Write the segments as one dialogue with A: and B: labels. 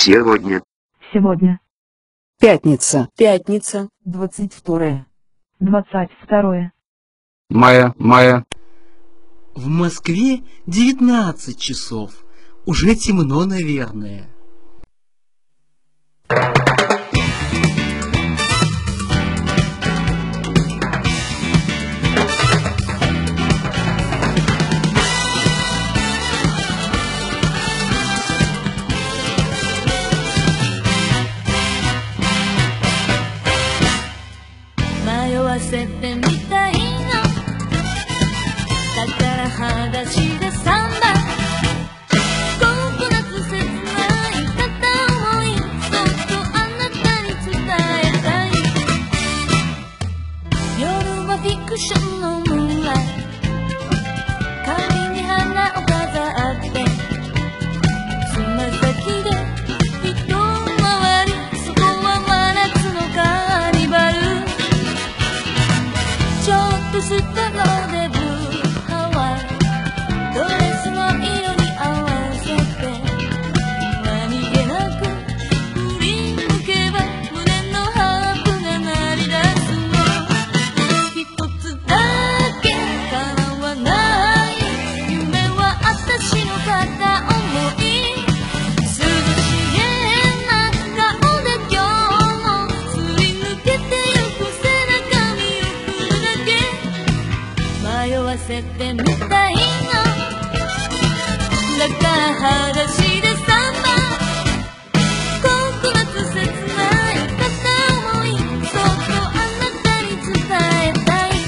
A: Сегодня.
B: Сегодня.
C: Пятница.
D: Пятница.
E: 22.
B: 22.
A: Мая.
F: В Москве 19 часов. Уже темно, наверное.
G: 迷わせてみたいな。だから裸足でサンバ。ココナッツ切ない片思い、そっとあなたに伝えたい。夜はフィクションのムーンライト、髪に花を飾ってつま先で一回り、そこは真夏のカーニバル。ちょっとしたのでブルーハワイ、ドレスの色に合わせて何気なく振り向けば胸のハープが鳴り出すの。一つだけ叶わない夢は私の片思い。涼しげな顔で今日もすり抜けてゆく背中見送るだけ。迷わせてみたいの。だから裸足でサンバ。ココナッツ切ない片思い、そっとあなたに伝えたい。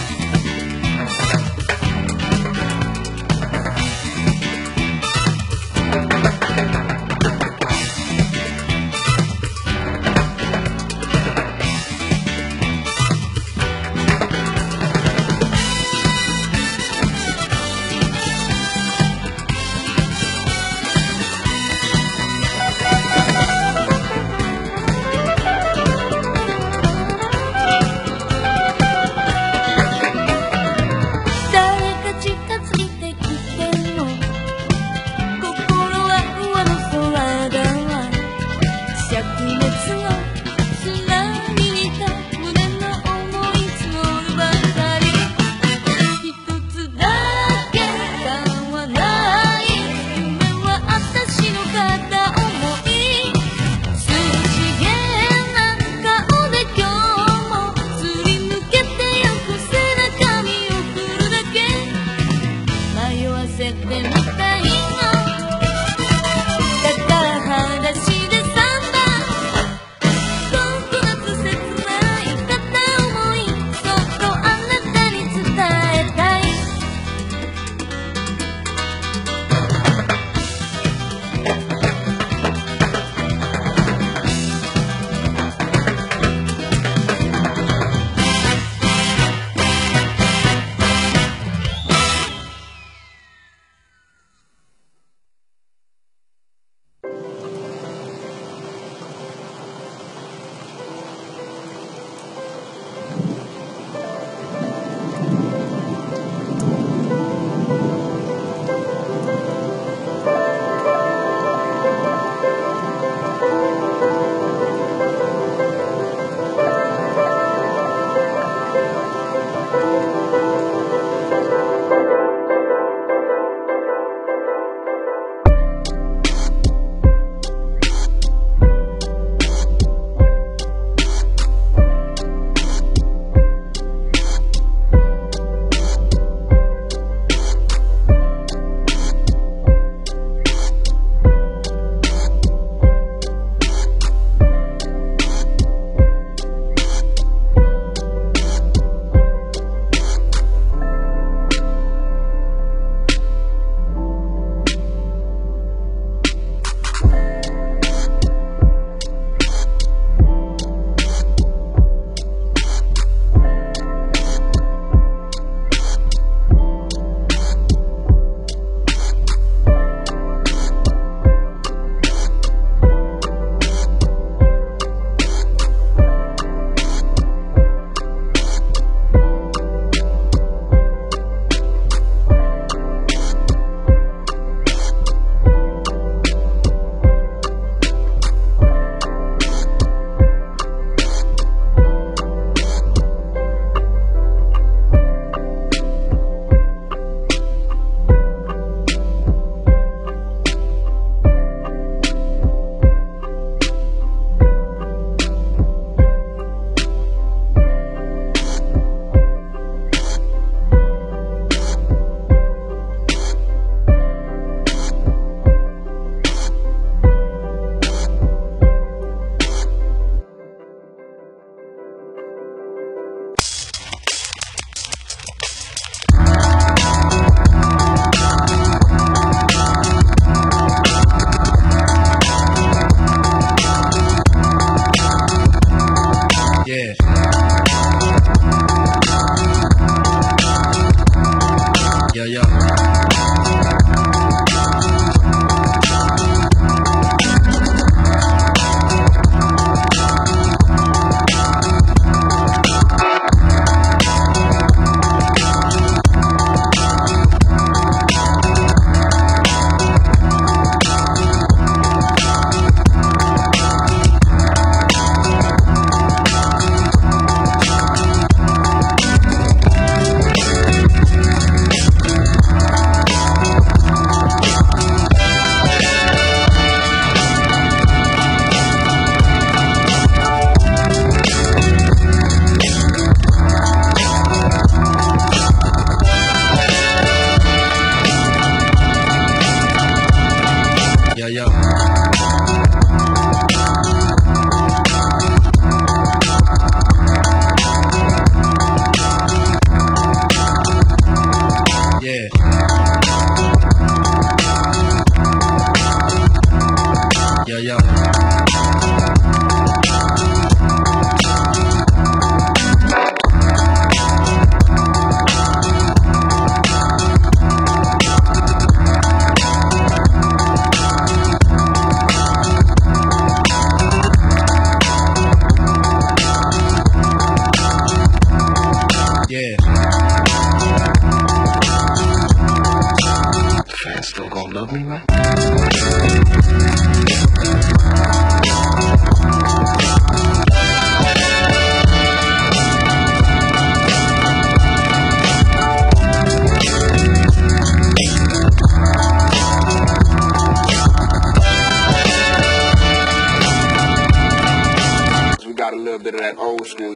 C: man still gonna love me, man? We got a little bit of that old school.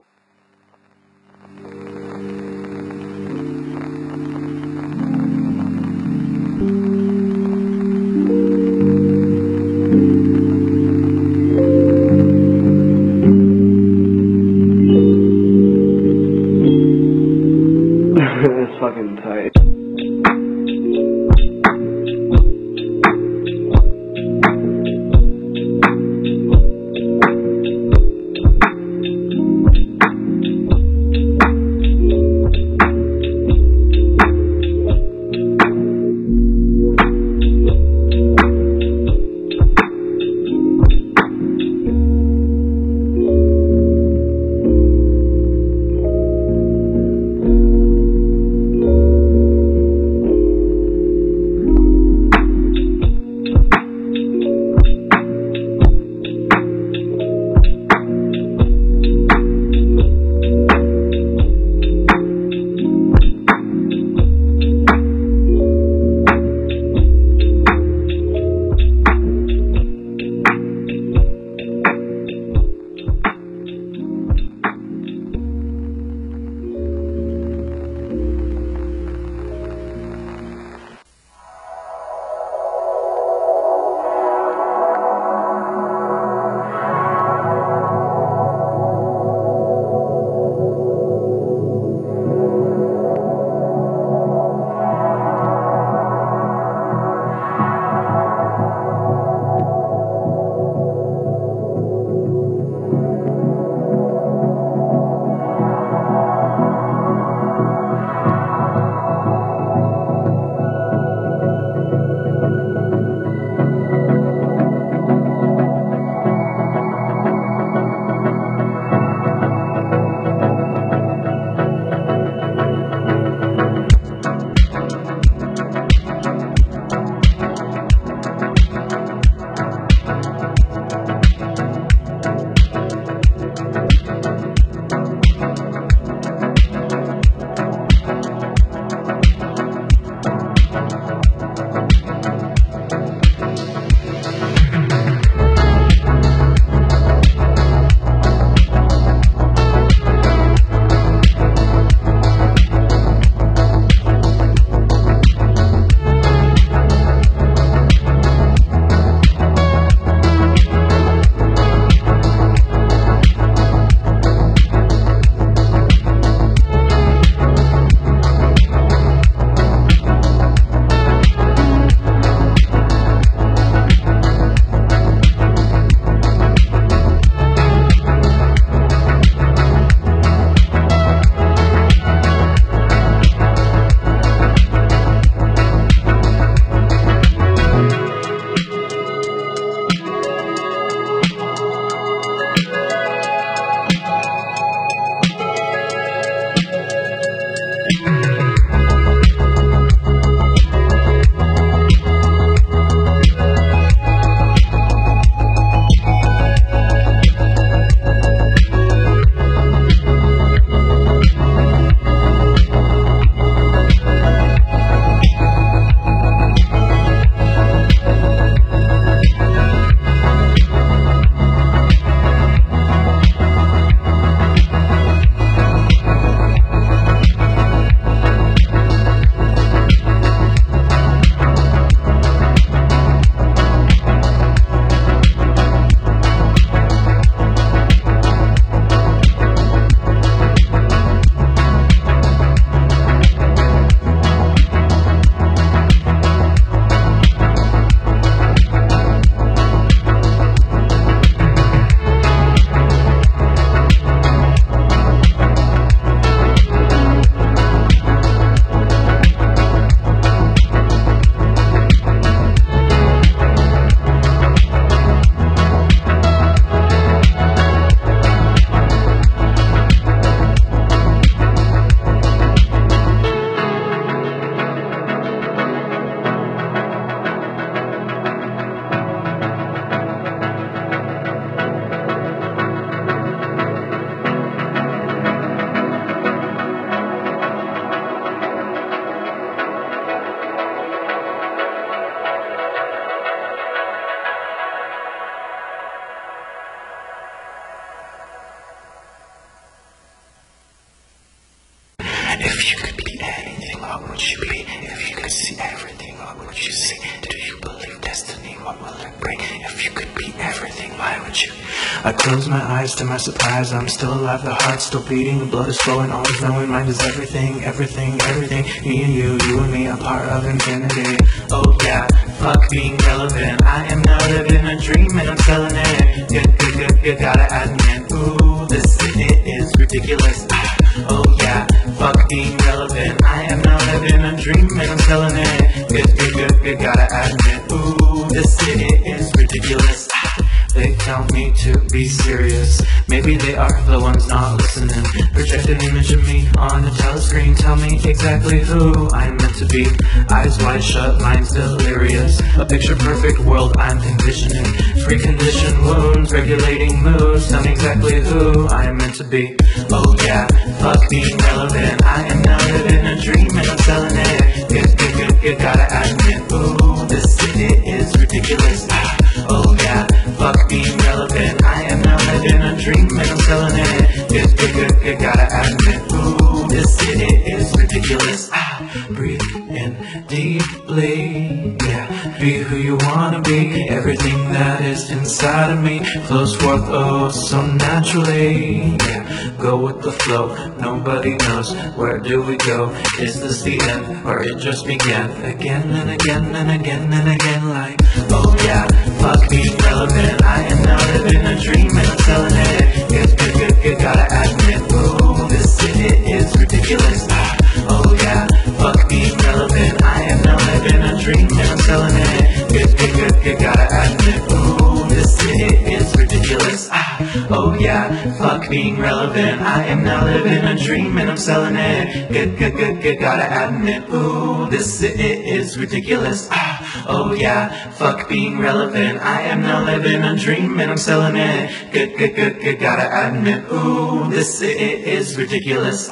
D: It's fucking tight.
E: what will it bring? If you could be everything, why would you? I close my eyes to my surprise, I'm still alive, the heart's still beating, the blood is flowing, always knowing mind is everything, everything, everything. Me and you and me, a part of infinity. Oh yeah, fuck being relevant, I am now living a dream and I'm selling it. You gotta admit, ooh, this it is ridiculous. Oh yeah, fuck being relevant, I am now living a dream and I'm selling it. You gotta admit, ooh, this it is ridiculous. They tell me to be serious, maybe they are the ones not listening. Project an image of me on a telescreen, tell me exactly who I'm meant to be. Eyes wide shut, minds delirious, a picture perfect world I'm envisioning. Preconditioned wounds, regulating moods, tell me exactly who I'm meant to be. Oh yeah, fuck being relevant, I am now living a dream and I'm selling it. You gotta admit, ooh, this it is ridiculous. Oh yeah, fuck being relevant, I am now living a dream and I'm selling it. You gotta admit, ooh, this it is ridiculous. Breathe in deeply, yeah, be who you wanna be. Everything that is inside of me flows forth oh so naturally, yeah. Go with the flow, nobody knows where do we go. Is this the end or it just began? Again and again and again and again, like oh yeah, fuck being relevant, I am now living a dream and I'm selling it. You gotta admit, ooh, this it is ridiculous. Oh yeah, fuck being relevant, I am now living a dream and I'm selling it. You gotta admit, ooh, this it is ridiculous. Oh yeah, fuck being relevant, I am now living a dream and I'm selling it. You gotta admit, ooh, this it is ridiculous. Oh yeah, fuck being relevant, I am now living a dream and I'm selling it. You gotta admit, ooh, this it is ridiculous.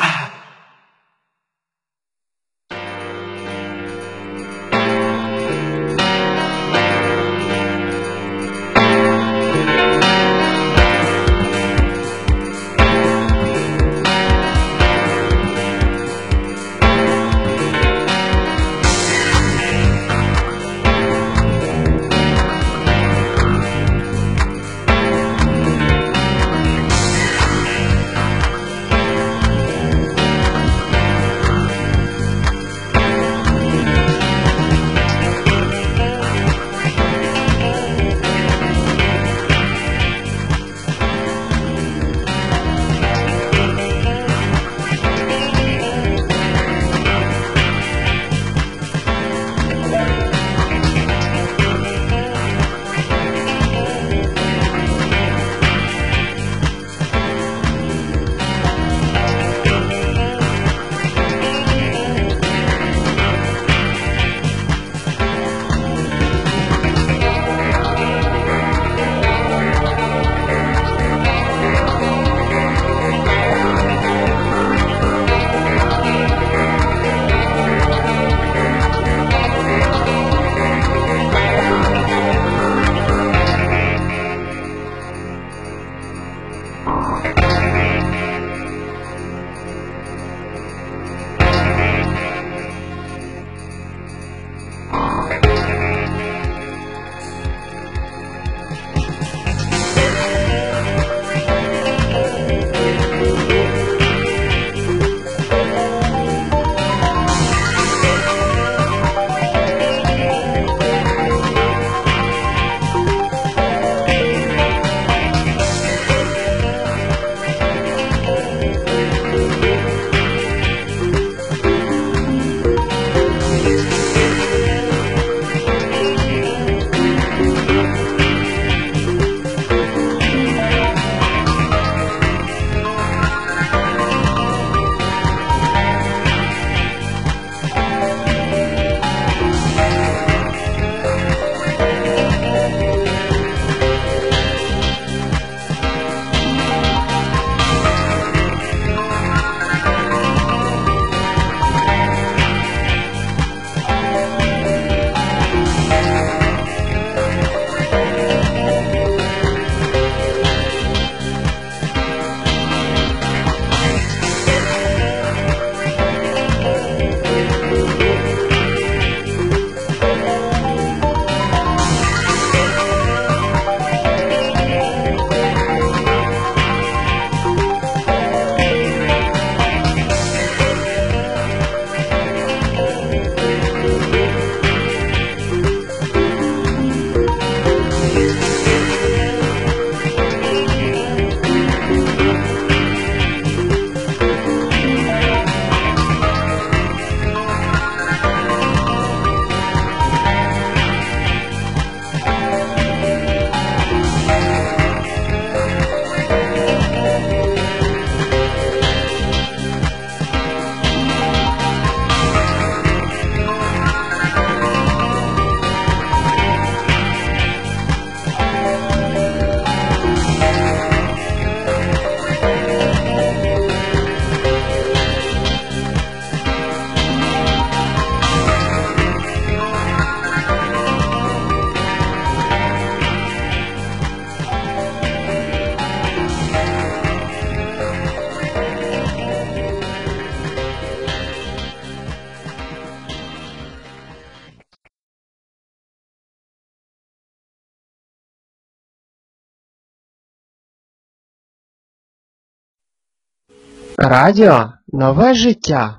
H: Радіо нове життя.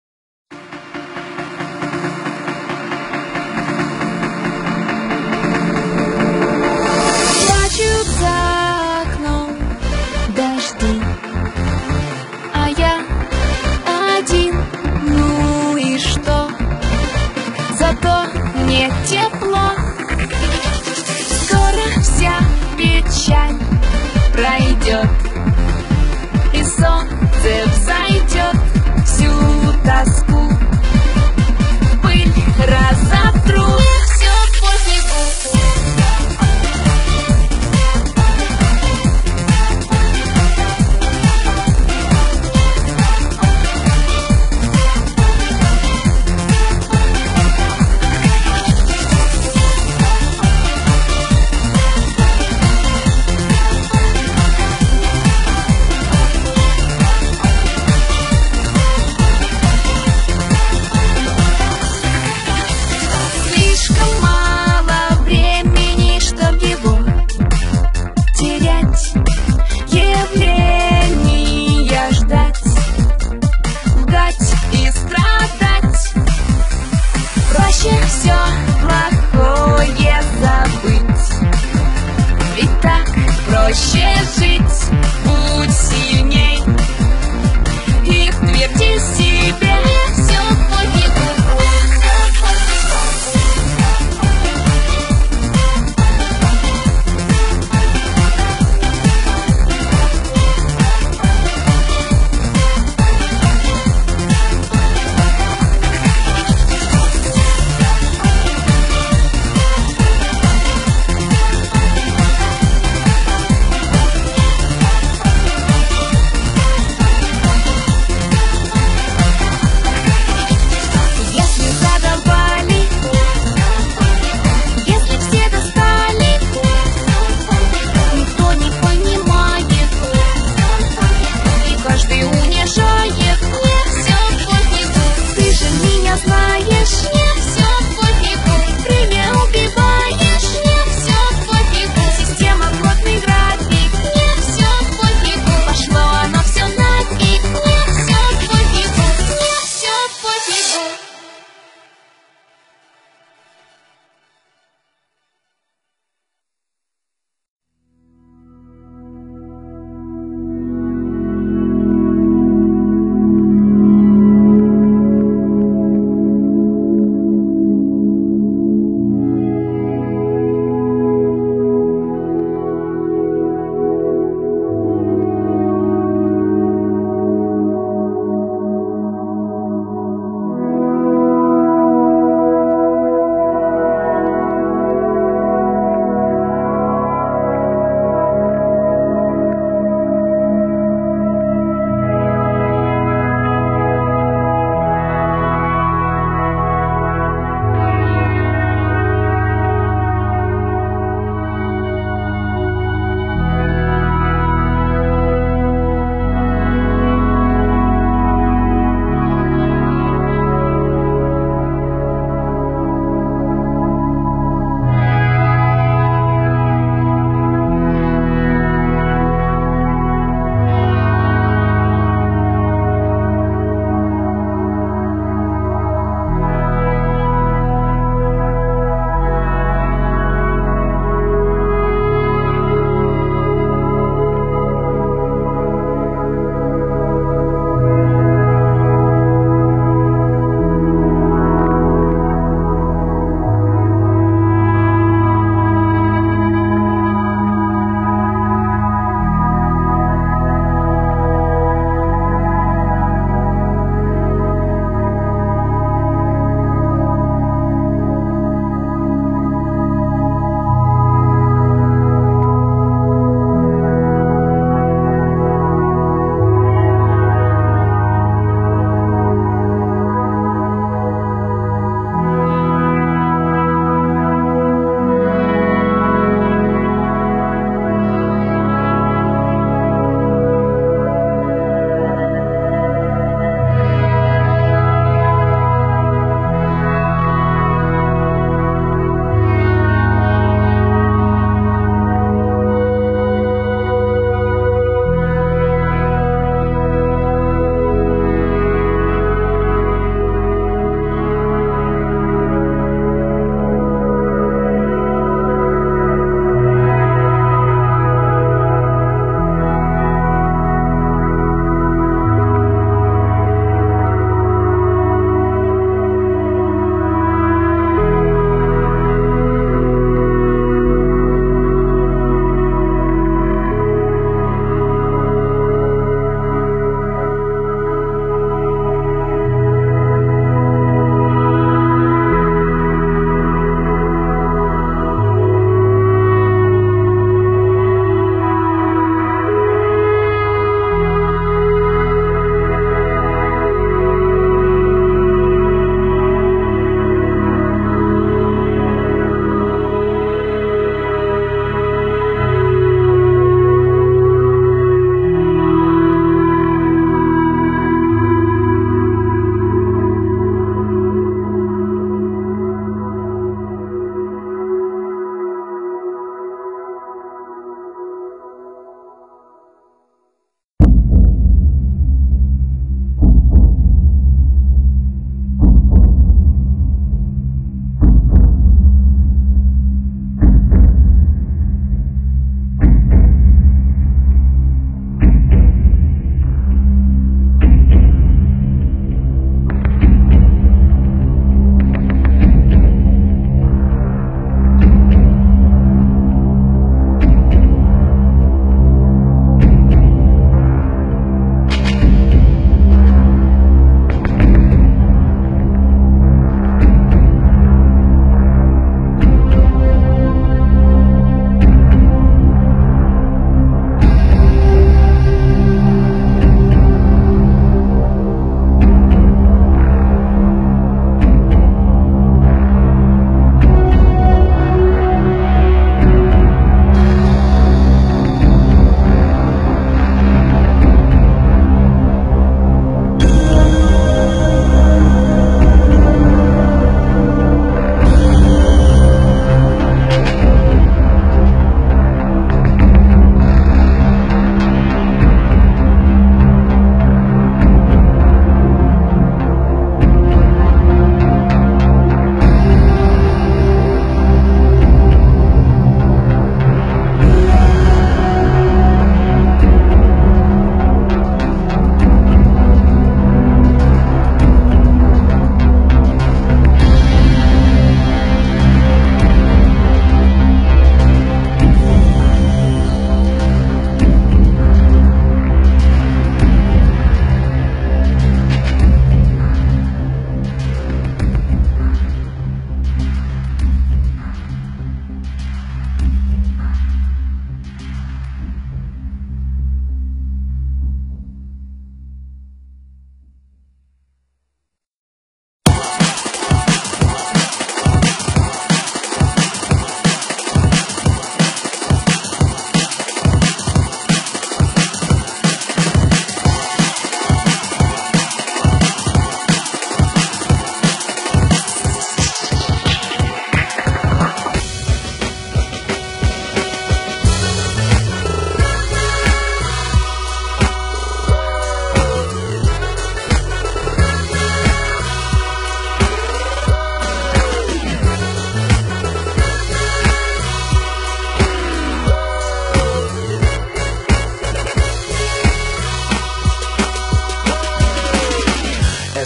G: Плачут за окном дожди, а я один. Ну и что? Зато мне тепло. Скоро вся печаль пройдет, и солнце взойдет всю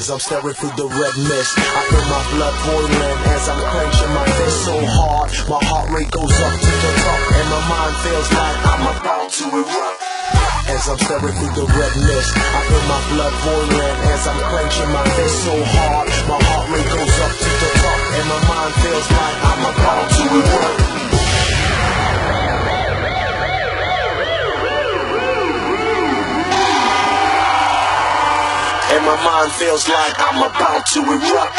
E: As I'm staring through the red mist, I feel my blood boiling as I'm clenching my fist so hard. My heart rate goes up to the top, and my mind feels like I'm about to erupt. As I'm staring through the red mist, I feel my blood boiling as I'm clenching my fist so hard. My heart rate goes up to the top, and my mind feels like I'm about to erupt. And my mind feels like I'm about to erupt.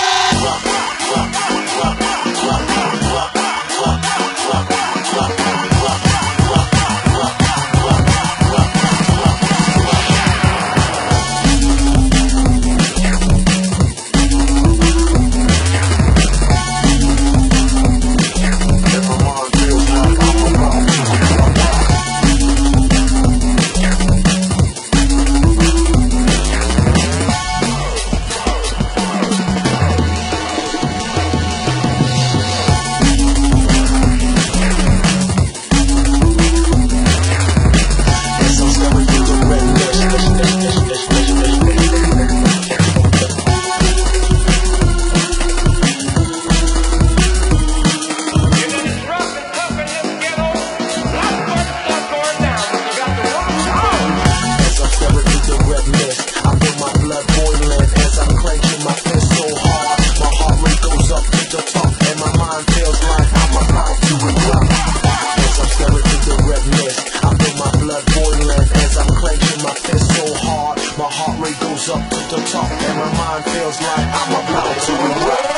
E: Up to the top, and my mind feels like I'm about to erupt.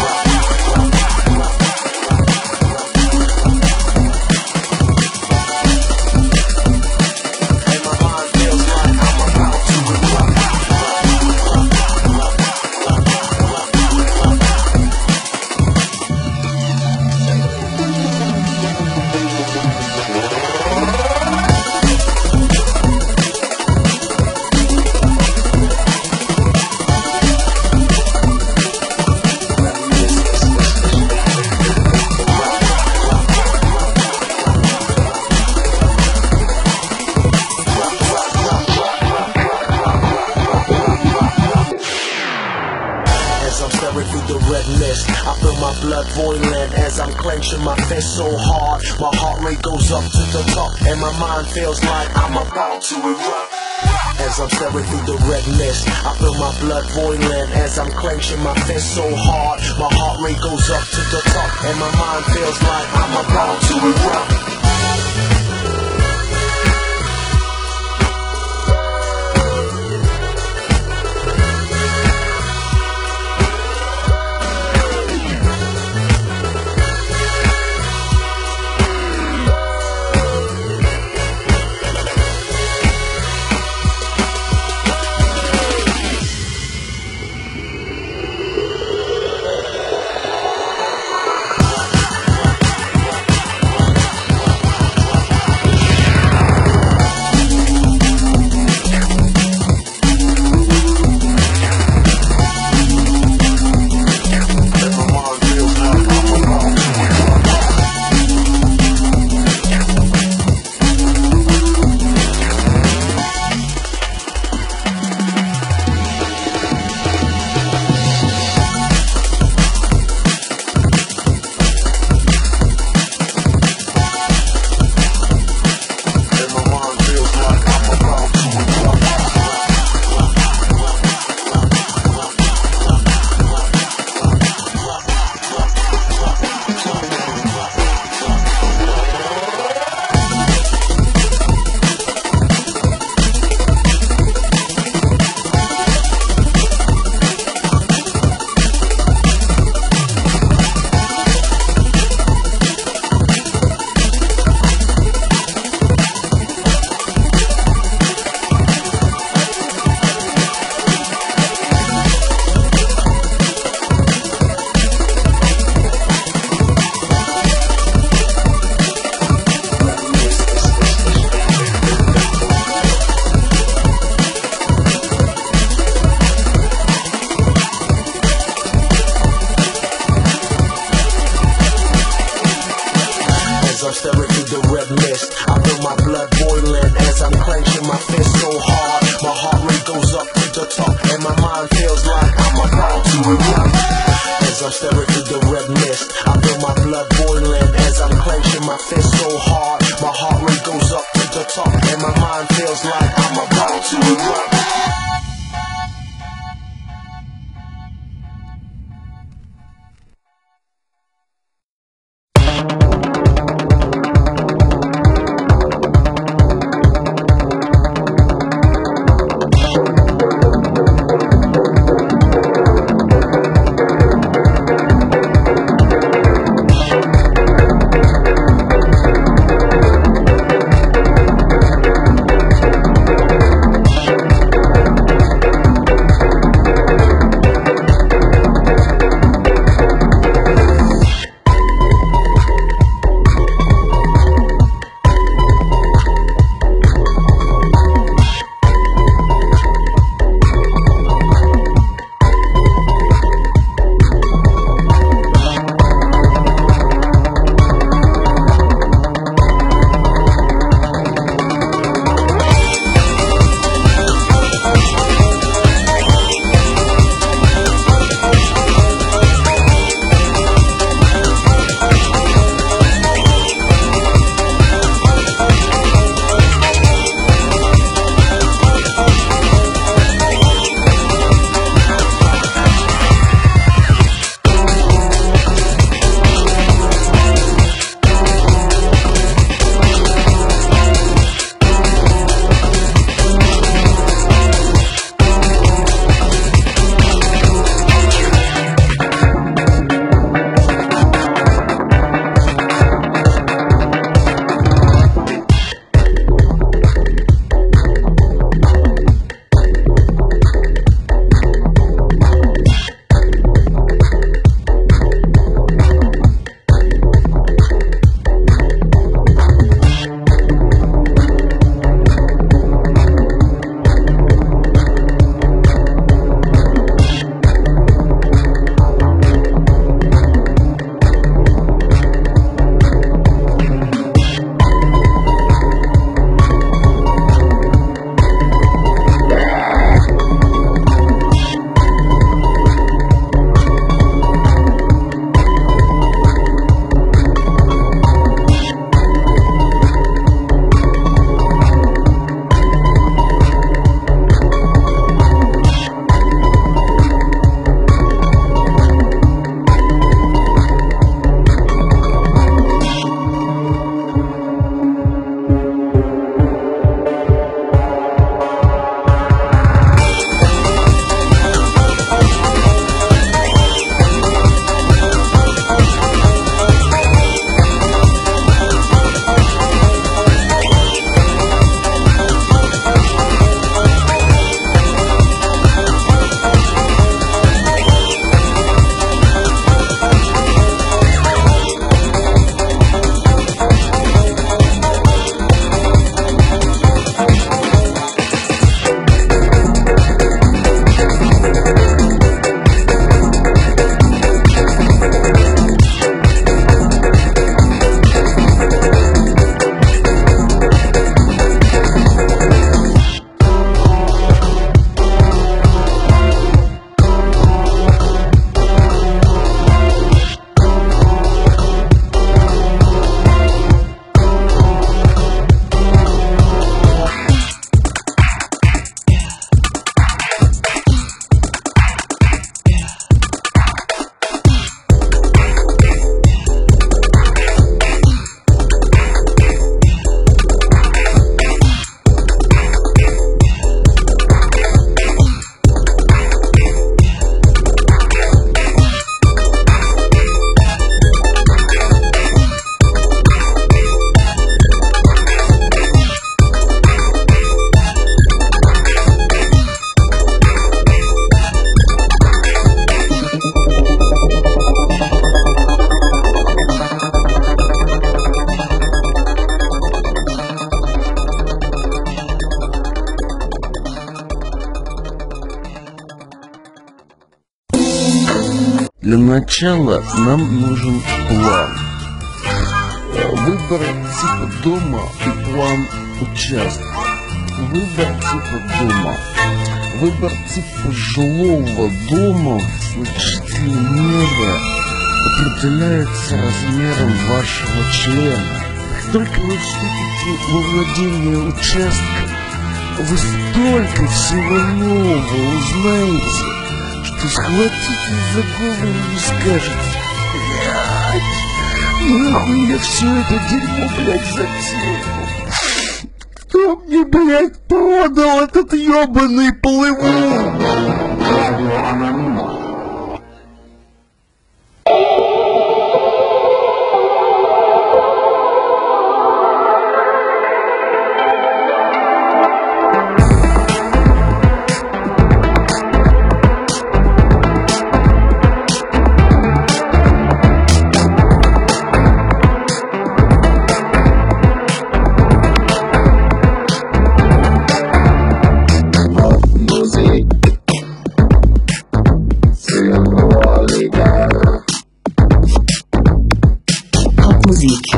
E: Through the red mist, I feel my blood boiling as I'm clenching my fist so hard. My heart rate goes up to the top, and my mind feels like I'm about to erupt. As I'm staring through the red mist, I feel my blood boiling as I'm clenching my fist so hard. My heart rate goes up to the top, and my mind feels like I'm about to erupt. My heart rate goes up to the top, and my mind feels like I'm to erupt. As I'm staring through the red mist, I feel my blood boiling as I'm clenching my fist so hard. My heart rate goes up to the top, and my mind feels like I'm about to erupt.
I: Для начала нам нужен план. Выбор типа дома и план участка. Выбор типа дома. Выбор типа жилого дома в значительной мере определяется размером вашего члена. Только вы вступите во владение участком, вы столько всего нового узнаете, что схватитесь за голову и скажете: блядь, нахуй я все это дерьмо, блядь, затеял? Кто мне, блядь, продал этот ёбаный плывун?
F: Musik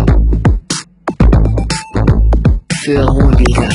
F: für Rohliga.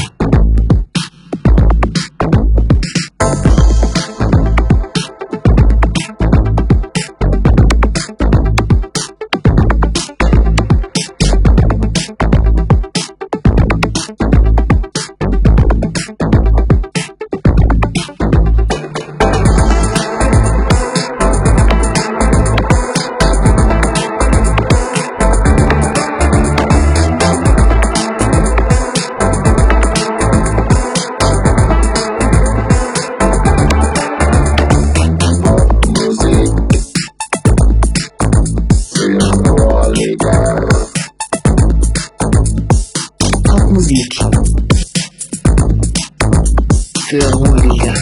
F: Musik für Rohliga.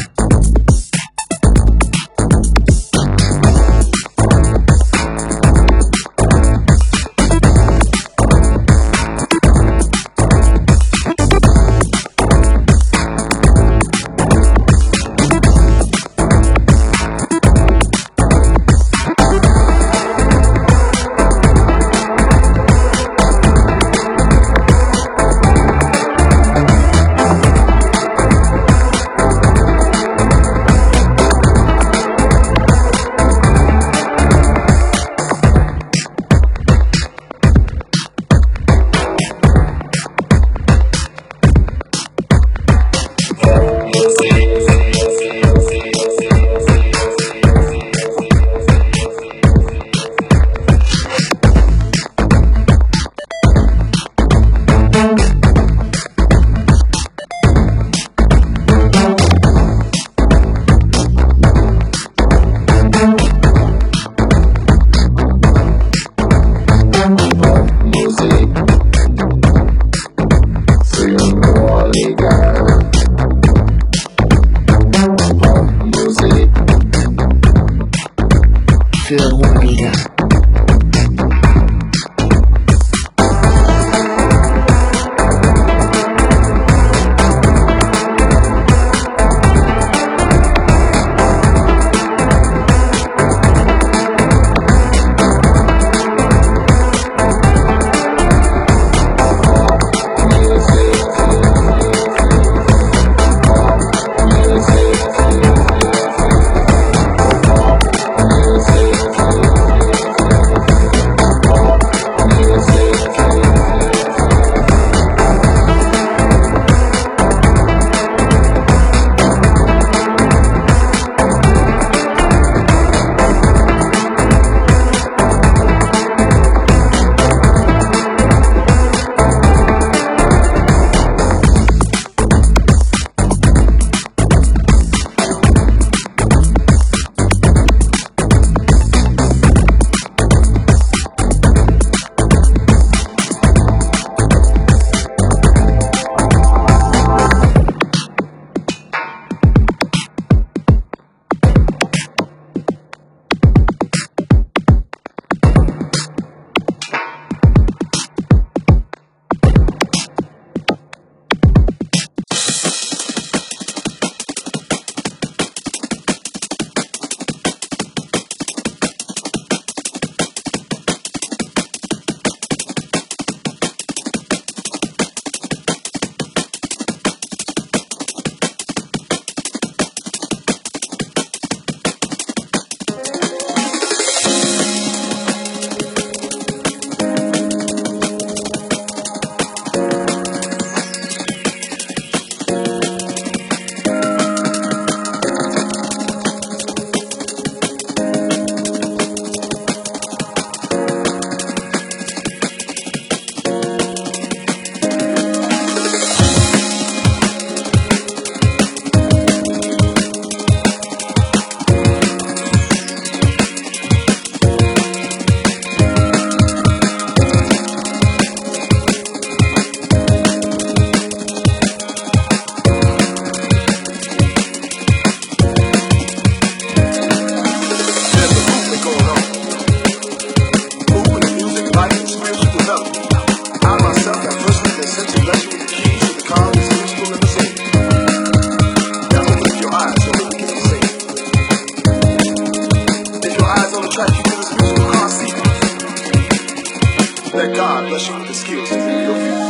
I: bless you with the skills to move your feet.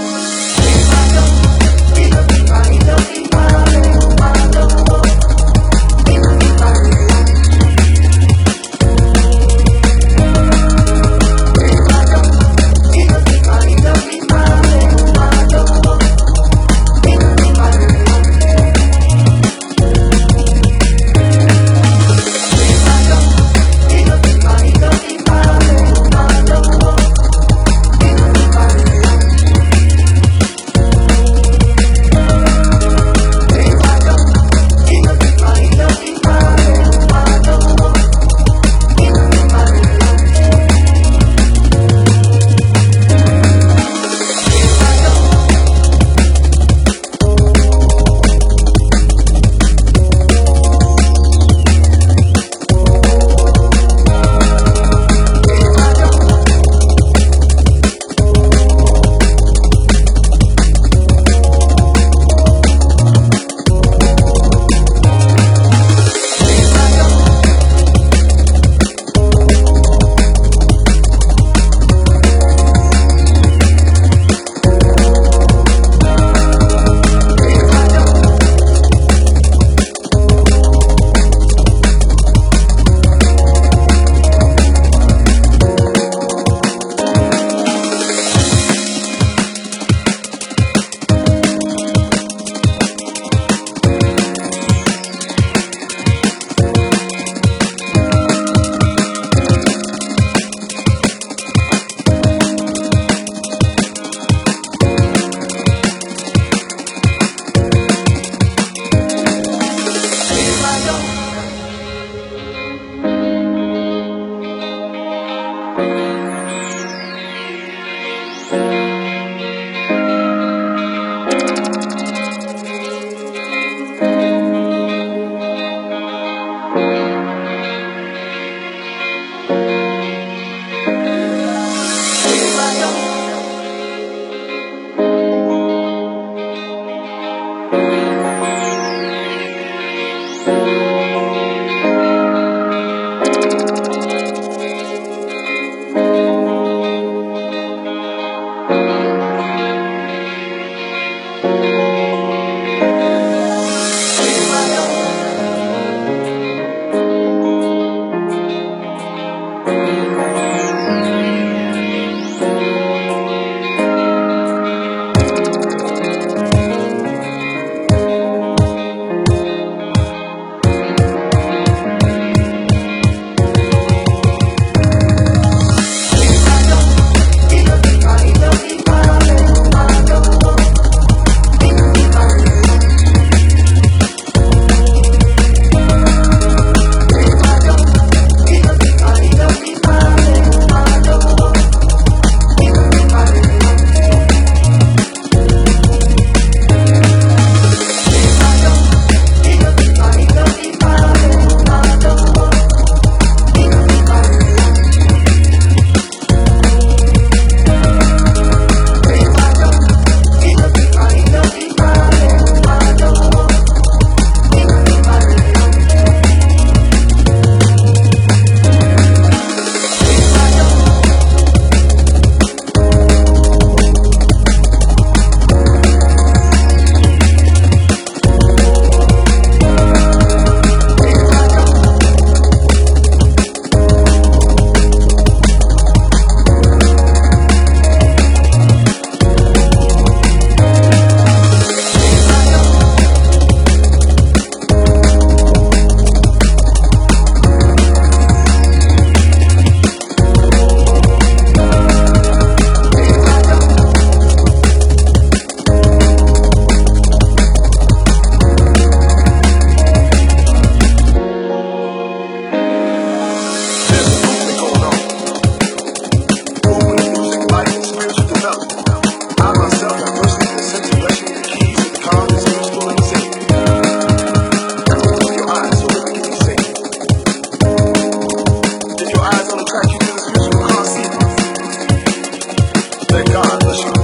J: Thank God.